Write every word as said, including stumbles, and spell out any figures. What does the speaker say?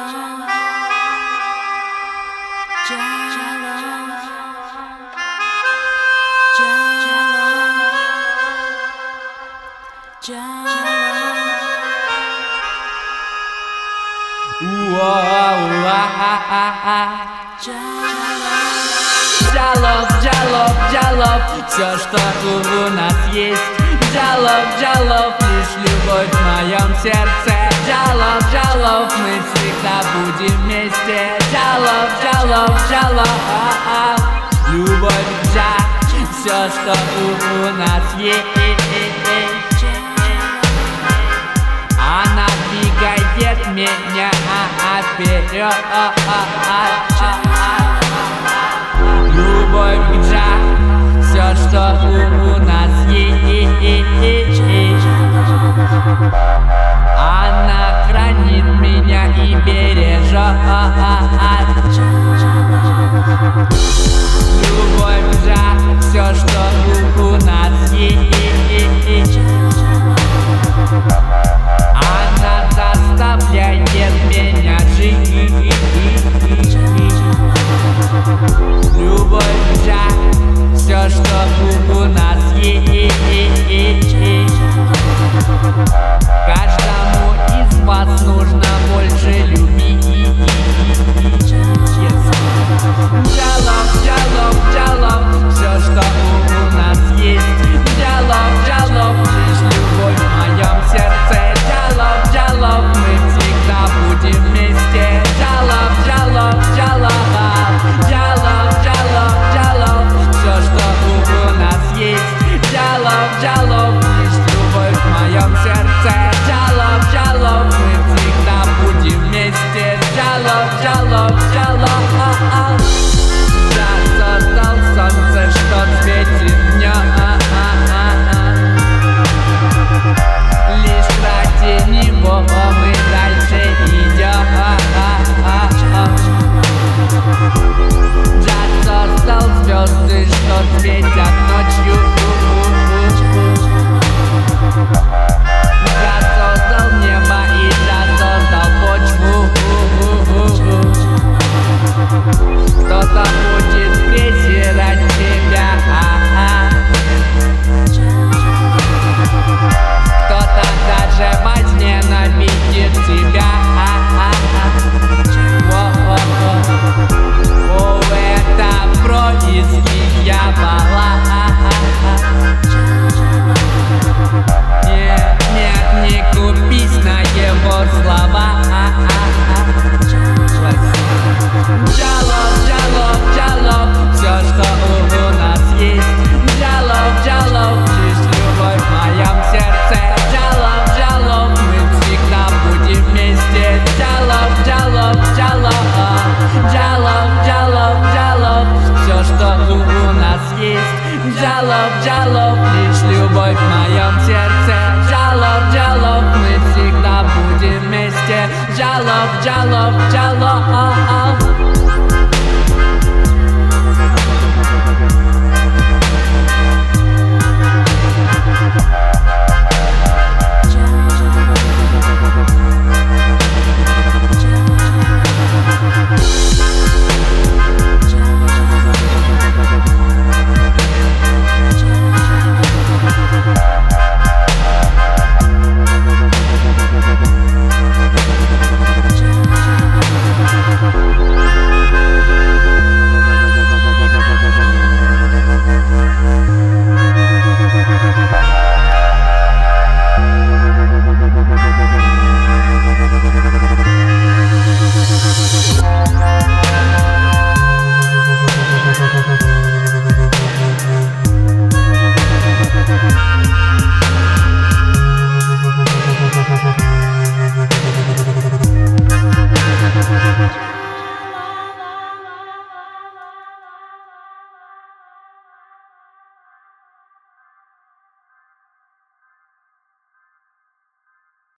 Джалов, Джалов, Джалов, все, что у нас есть. Джалов, Джалов, лишь любовь в моем сердце. Джалов, Джалов, мы всегда будем вместе. Джалов, Джалов, Джалов, любовь, Джа, все, что у нас есть. Она двигает меня вперед. Любовь к Джа, все, что у нас есть. Она хранит меня и бережет. Любовь к Джа, все, что у нас есть. Она заставляет меня жить. Любовь к Джа, все, что у нас есть. Каждому из вас нужно больше любить. Джалов, Джалов, Джалов, все, что у нас есть. Джалов, Джалов, лишь любовь в моем сердце. Джалов, Джалов, мы всегда будем вместе. Джалов, Джалов, Джалов, Джалов, Джалов, Джалов, все, что у нас есть. Джалов, Джалов, лишь любовь в моем сердце. Джалов, Джалов, мы всегда будем вместе. Джалов, Джалов, Джалов. Джа создал солнце, что светит днем. Лишь ради него мы дальше идем. Джа создал звезды, что светят ночью. Джа создал небо и Джа создал почву. Кто-то будет презирать тебя, кто-то даже возненавидит тебя. О, это происки дьявола. Нет, нет, не купись на его слова. Джалов, Джалов, Джалов, все, что у нас есть. Джалов, Джалов, лишь любовь в моем сердце. Джалов, Джалов, мы всегда будем вместе. Джалов, Джалов, Джалов, Джалов, Джалов, Джалов, все, что у нас есть. Джалов, Джалов, лишь любовь в моем сердце. Джалов, Джалов, мы всегда будем вместе. Джалов, Джалов, Джалов.